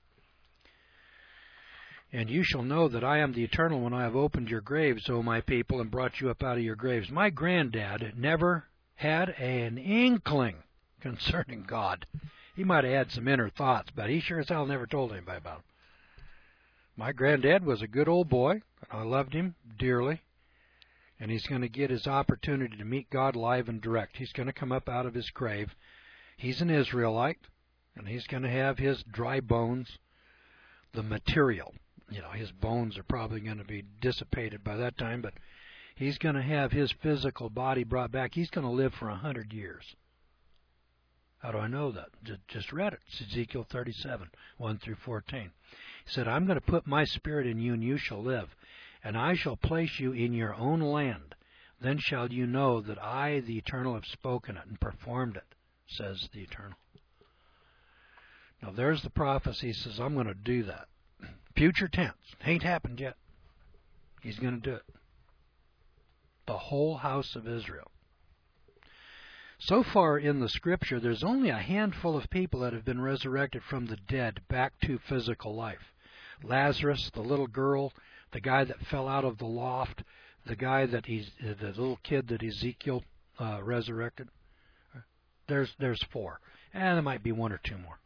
And you shall know that I am the Eternal when I have opened your graves, O my people, and brought you up out of your graves. My granddad never had an inkling concerning God. He might have had some inner thoughts, but he sure as hell never told anybody about them. My granddad was a good old boy, and I loved him dearly. And he's going to get his opportunity to meet God live and direct. He's going to come up out of his grave. He's an Israelite, and he's going to have his dry bones, the material. You know, his bones are probably going to be dissipated by that time, but he's going to have his physical body brought back. He's going to live for a hundred years. How do I know that? Just, just read it. It's Ezekiel thirty-seven, one through fourteen. He said, I'm going to put my spirit in you, and you shall live, and I shall place you in your own land. Then shall you know that I, the Eternal, have spoken it and performed it, says the Eternal. Now, there's the prophecy. He says, I'm going to do that. Future tense. Ain't happened yet. He's going to do it. The whole house of Israel. So far in the Scripture, there's only a handful of people that have been resurrected from the dead back to physical life. Lazarus, the little girl, the guy that fell out of the loft, the guy that he's, the little kid that Ezekiel uh, resurrected. There's there's four, and there might be one or two more.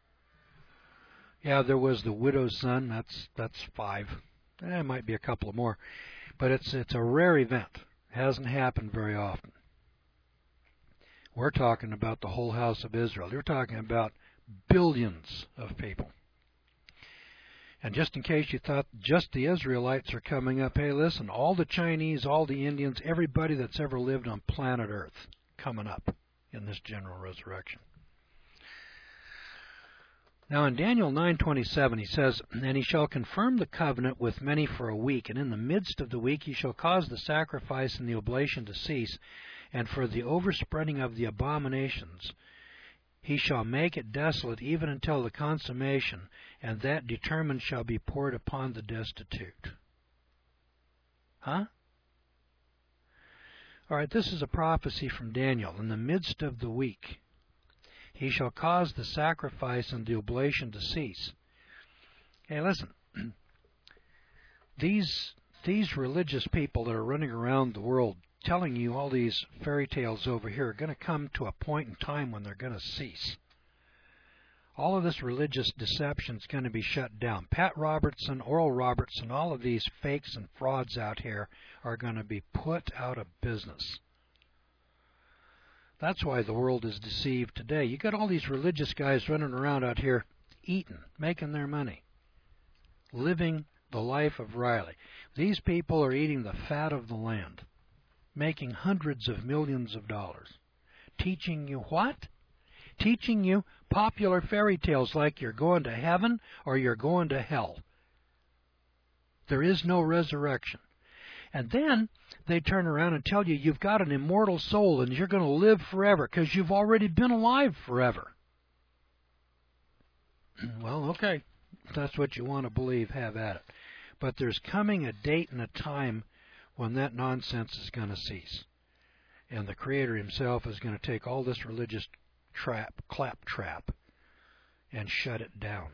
Yeah, there was the widow's son. That's that's five. There might be a couple more, but it's it's a rare event. It hasn't happened very often. We're talking about the whole house of Israel. You're talking about billions of people. And just in case you thought just the Israelites are coming up, hey, listen, all the Chinese, all the Indians, everybody that's ever lived on planet Earth coming up in this general resurrection. Now in Daniel nine twenty-seven he says, And he shall confirm the covenant with many for a week, and in the midst of the week he shall cause the sacrifice and the oblation to cease, and for the overspreading of the abominations he shall make it desolate even until the consummation, and that determined shall be poured upon the destitute. Huh? All right, this is a prophecy from Daniel. In the midst of the week, he shall cause the sacrifice and the oblation to cease. Hey, listen. These these religious people that are running around the world telling you all these fairy tales over here are going to come to a point in time when they're going to cease. All of this religious deception is going to be shut down. Pat Robertson, Oral Robertson, all of these fakes and frauds out here are going to be put out of business. That's why the world is deceived today. You got all these religious guys running around out here eating, making their money, living the life of Riley. These people are eating the fat of the land, making hundreds of millions of dollars. Teaching you what? Teaching you popular fairy tales like you're going to heaven or you're going to hell. There is no resurrection. And then they turn around and tell you you've got an immortal soul and you're going to live forever because you've already been alive forever. Well, okay, if that's what you want to believe, have at it. But there's coming a date and a time when that nonsense is going to cease. And the Creator himself is going to take all this religious trap, claptrap, and shut it down.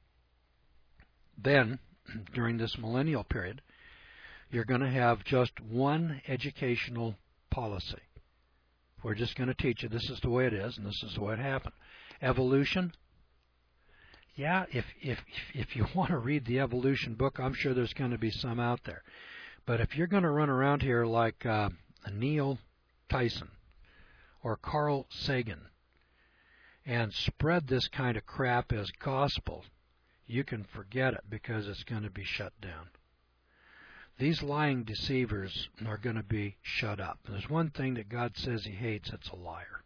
Then, during this millennial period, you're going to have just one educational policy. We're just going to teach you this is the way it is and this is the way it happened. Evolution? Yeah, if if if you want to read the evolution book, I'm sure there's going to be some out there. But if you're going to run around here like uh, Neil Tyson or Carl Sagan and spread this kind of crap as gospel, you can forget it because it's going to be shut down. These lying deceivers are going to be shut up. There's one thing that God says he hates, it's a liar.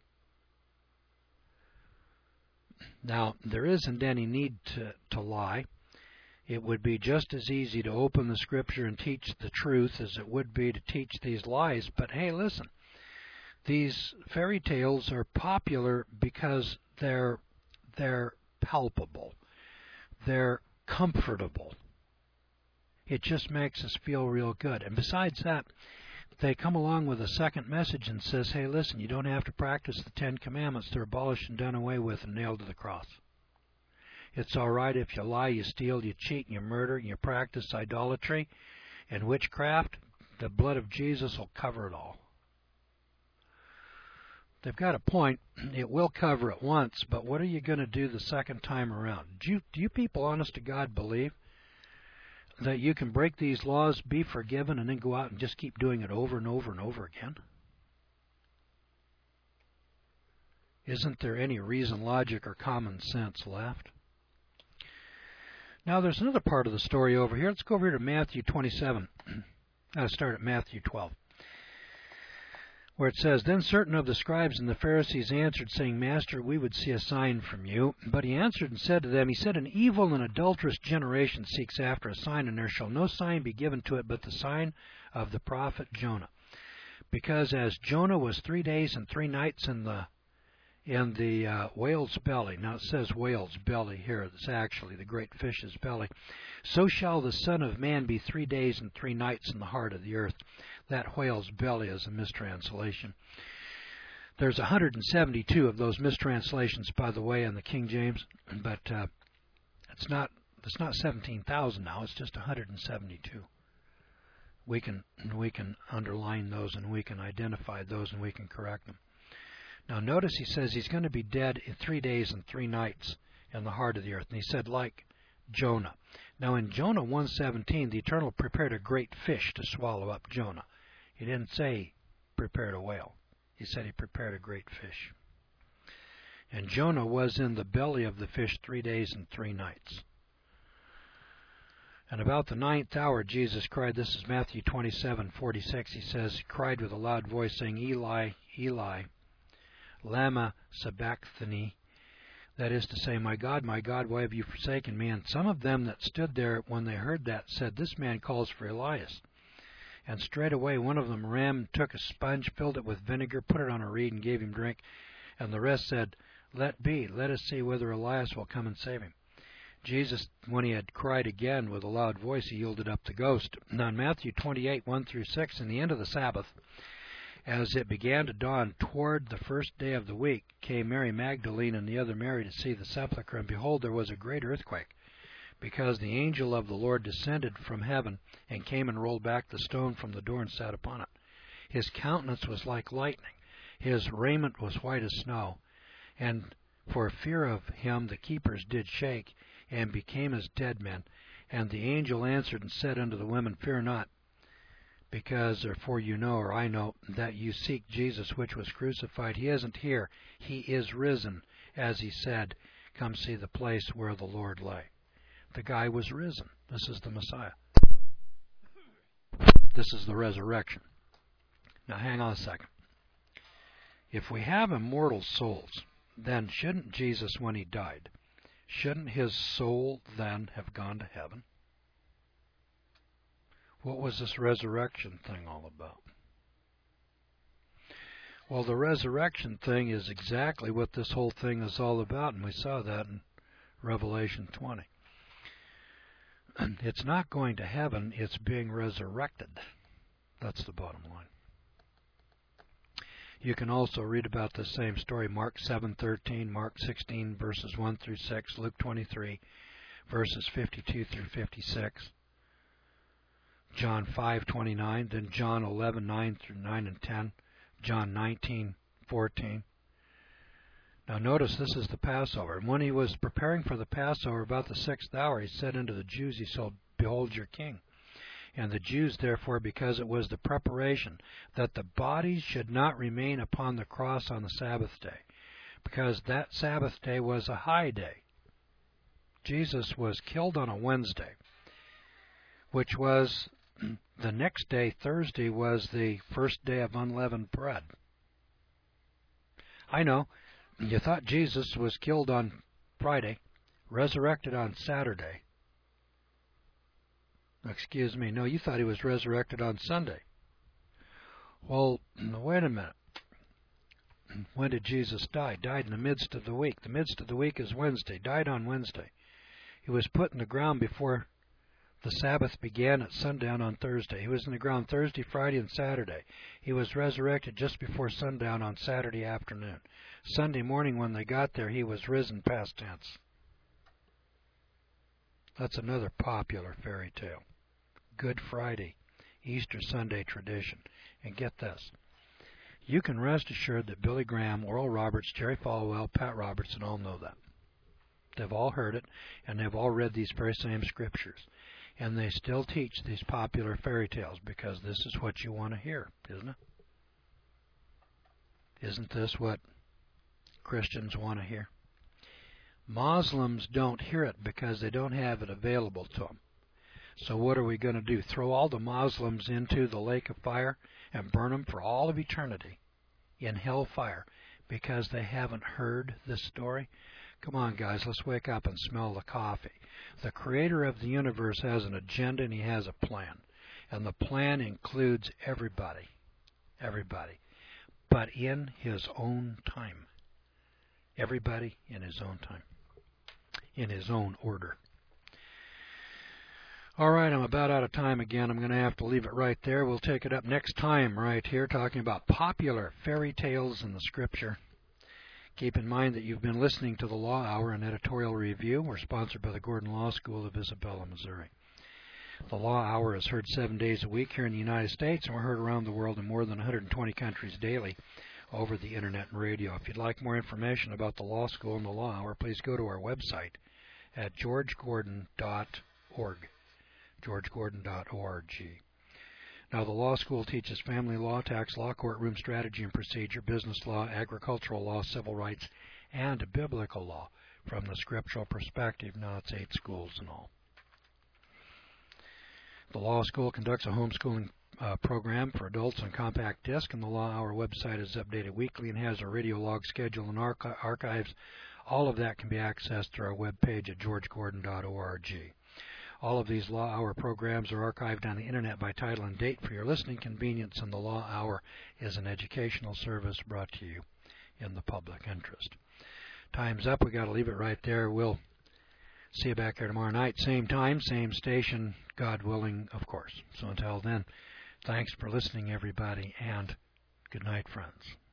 Now, there isn't any need to, to lie. It would be just as easy to open the Scripture and teach the truth as it would be to teach these lies. But hey, listen, these fairy tales are popular because they're they're palpable. They're comfortable. It just makes us feel real good. And besides that, they come along with a second message and says, hey, listen, you don't have to practice the Ten Commandments. They're abolished and done away with and nailed to the cross. It's all right if you lie, you steal, you cheat, and you murder, and you practice idolatry and witchcraft. The blood of Jesus will cover it all. They've got a point. It will cover it once, but what are you going to do the second time around? Do you, do you people, honest to God, believe that you can break these laws, be forgiven, and then go out and just keep doing it over and over and over again? Isn't there any reason, logic, or common sense left? Now, there's another part of the story over here. Let's go over here to Matthew twenty-seven. I'll start at Matthew twelve, where it says, Then certain of the scribes and the Pharisees answered, saying, Master, we would see a sign from you. But he answered and said to them, He said, An evil and adulterous generation seeks after a sign, and there shall no sign be given to it but the sign of the prophet Jonah. Because as Jonah was three days and three nights in the in the uh, whale's belly, now it says whale's belly here, it's actually the great fish's belly, so shall the Son of Man be three days and three nights in the heart of the earth. That whale's belly is a mistranslation. There's one hundred seventy-two of those mistranslations, by the way, in the King James, but uh, it's not it's not seventeen thousand now. It's just one hundred seventy-two. We can we can underline those and we can identify those and we can correct them. Now notice he says he's going to be dead in three days and three nights in the heart of the earth, and he said like Jonah. Now in Jonah one seventeen, the Eternal prepared a great fish to swallow up Jonah. He didn't say he prepared a whale. He said he prepared a great fish. And Jonah was in the belly of the fish three days and three nights. And about the ninth hour Jesus cried, this is Matthew twenty-seven forty-six, he says, cried with a loud voice, saying, Eli, Eli, lama sabachthani, that is to say, My God, my God, why have you forsaken me? And some of them that stood there when they heard that said, This man calls for Elias. And straightway one of them ran, took a sponge, filled it with vinegar, put it on a reed, and gave him drink. And the rest said, Let be, let us see whether Elias will come and save him. Jesus, when he had cried again with a loud voice, he yielded up the ghost. Now in Matthew twenty-eight, one through six, in the end of the Sabbath, as it began to dawn toward the first day of the week, came Mary Magdalene and the other Mary to see the sepulchre, and behold, there was a great earthquake, because the angel of the Lord descended from heaven, and came and rolled back the stone from the door and sat upon it. His countenance was like lightning, his raiment was white as snow, and for fear of him the keepers did shake, and became as dead men. And the angel answered and said unto the women, Fear not, because therefore you know, or I know, that you seek Jesus which was crucified. He isn't here. He is risen, as he said. Come see the place where the Lord lay. The guy was risen. This is the Messiah. This is the resurrection. Now hang on a second. If we have immortal souls, then shouldn't Jesus, when he died, shouldn't his soul then have gone to heaven? What was this resurrection thing all about? Well, the resurrection thing is exactly what this whole thing is all about, and we saw that in Revelation twenty. It's not going to heaven, it's being resurrected. That's the bottom line. You can also read about the same story, Mark seven thirteen, Mark sixteen, verses one through six, Luke twenty-three, verses fifty-two through fifty-six, John five twenty-nine, then John eleven nine through nine and ten, John nineteen fourteen. Now notice this is the Passover. And when he was preparing for the Passover about the sixth hour, he said unto the Jews, he said, Behold your king. And the Jews, therefore, because it was the preparation that the bodies should not remain upon the cross on the Sabbath day, because that Sabbath day was a high day. Jesus was killed on a Wednesday, which was the next day, Thursday, was the first day of unleavened bread. I know, you thought Jesus was killed on Friday, resurrected on Saturday. Excuse me, no, you thought he was resurrected on Sunday. Well, wait a minute. When did Jesus die? Died in the midst of the week. The midst of the week is Wednesday. Died on Wednesday. He was put in the ground before the Sabbath began at sundown on Thursday. He was in the ground Thursday, Friday, and Saturday. He was resurrected just before sundown on Saturday afternoon. Sunday morning when they got there, he was risen past tense. That's another popular fairy tale. Good Friday, Easter Sunday tradition. And get this. You can rest assured that Billy Graham, Oral Roberts, Jerry Falwell, Pat Robertson all know that. They've all heard it, and they've all read these very same scriptures. And they still teach these popular fairy tales because this is what you want to hear, isn't it? Isn't this what Christians want to hear? Muslims don't hear it because they don't have it available to them. So what are we going to do? Throw all the Muslims into the lake of fire and burn them for all of eternity in hellfire because they haven't heard this story? Come on, guys, let's wake up and smell the coffee. The creator of the universe has an agenda and he has a plan. And the plan includes everybody. Everybody. But in his own time. Everybody in his own time. In his own order. All right, I'm about out of time again. I'm going to have to leave it right there. We'll take it up next time right here, talking about popular fairy tales in the Scripture. Keep in mind that you've been listening to the Law Hour, an editorial review. We're sponsored by the Gordon Law School of Isabella, Missouri. The Law Hour is heard seven days a week here in the United States, and we're heard around the world in more than one hundred twenty countries daily over the Internet and radio. If you'd like more information about the Law School and the Law Hour, please go to our website at george gordon dot org. george gordon dot org. Now, the law school teaches family law, tax law, courtroom strategy and procedure, business law, agricultural law, civil rights, and biblical law from the scriptural perspective. Now, it's eight schools in all. The law school conducts a homeschooling uh, program for adults on compact disc, and the Law Hour website is updated weekly and has a radio log schedule and archi- archives. All of that can be accessed through our webpage at george gordon dot org. All of these Law Hour programs are archived on the Internet by title and date for your listening convenience, and the Law Hour is an educational service brought to you in the public interest. Time's up. We've got to leave it right there. We'll See you back here tomorrow night, same time, same station, God willing, of course. So until then, thanks for listening, everybody, and good night, friends.